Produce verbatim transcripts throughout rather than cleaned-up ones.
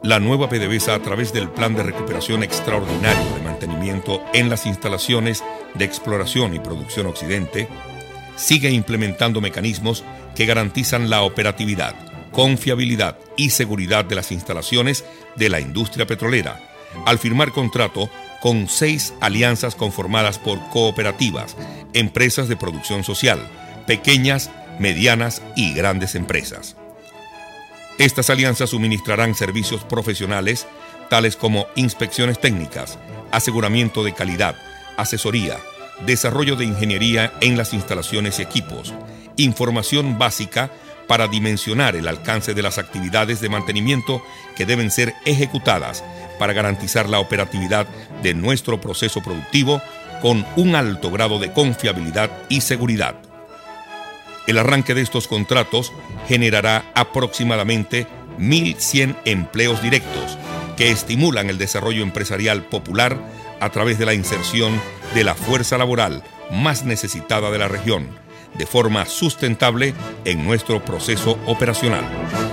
La nueva PDVSA, a través del Plan de Recuperación Extraordinario de Mantenimiento en las Instalaciones de Exploración y Producción Occidente, sigue implementando mecanismos que garantizan la operatividad, confiabilidad y seguridad de las instalaciones de la industria petrolera, al firmar contrato con seis alianzas conformadas por cooperativas, empresas de producción social, pequeñas, medianas y grandes empresas. Estas alianzas suministrarán servicios profesionales tales como inspecciones técnicas, aseguramiento de calidad, asesoría, desarrollo de ingeniería en las instalaciones y equipos, información básica para dimensionar el alcance de las actividades de mantenimiento que deben ser ejecutadas para garantizar la operatividad de nuestro proceso productivo con un alto grado de confiabilidad y seguridad. El arranque de estos contratos generará aproximadamente mil cien empleos directos que estimulan el desarrollo empresarial popular a través de la inserción de la fuerza laboral más necesitada de la región, de forma sustentable en nuestro proceso operacional.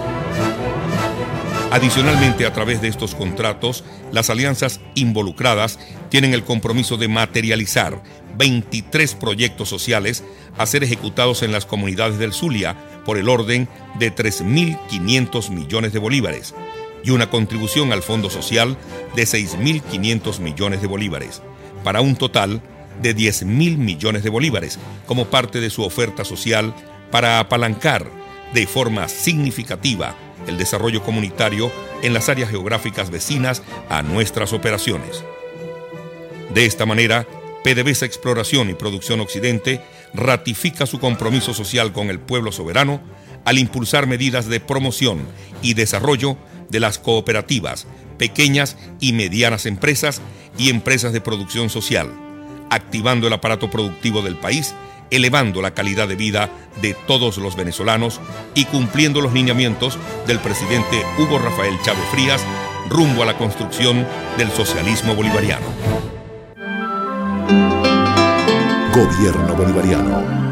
Adicionalmente, a través de estos contratos, las alianzas involucradas tienen el compromiso de materializar veintitrés proyectos sociales a ser ejecutados en las comunidades del Zulia por el orden de tres mil quinientos millones de bolívares y una contribución al Fondo Social de seis mil quinientos millones de bolívares, para un total de diez mil millones de bolívares como parte de su oferta social para apalancar de forma significativa el desarrollo comunitario en las áreas geográficas vecinas a nuestras operaciones. De esta manera, PDVSA Exploración y Producción Occidente ratifica su compromiso social con el pueblo soberano al impulsar medidas de promoción y desarrollo de las cooperativas, pequeñas y medianas empresas y empresas de producción social, activando el aparato productivo del país, elevando la calidad de vida de todos los venezolanos y cumpliendo los lineamientos del presidente Hugo Rafael Chávez Frías rumbo a la construcción del socialismo bolivariano. Gobierno Bolivariano.